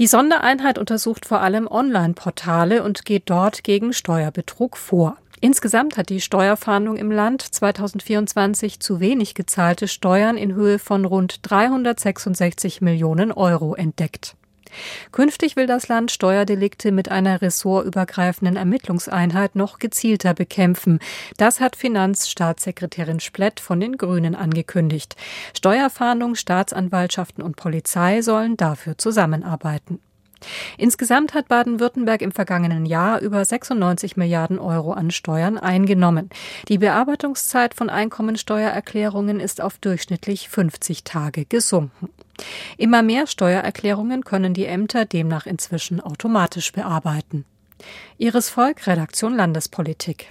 Die Sondereinheit untersucht vor allem Online-Portale und geht dort gegen Steuerbetrug vor. Insgesamt hat die Steuerfahndung im Land 2024 zu wenig gezahlte Steuern in Höhe von rund 366 Millionen Euro entdeckt. Künftig will das Land Steuerdelikte mit einer ressortübergreifenden Ermittlungseinheit noch gezielter bekämpfen. Das hat Finanzstaatssekretärin Splett von den Grünen angekündigt. Steuerfahndung, Staatsanwaltschaften und Polizei sollen dafür zusammenarbeiten. Insgesamt hat Baden-Württemberg im vergangenen Jahr über 96 Milliarden Euro an Steuern eingenommen. Die Bearbeitungszeit von Einkommensteuererklärungen ist auf durchschnittlich 50 Tage gesunken. Immer mehr Steuererklärungen können die Ämter demnach inzwischen automatisch bearbeiten. Iris Volk, Redaktion Landespolitik.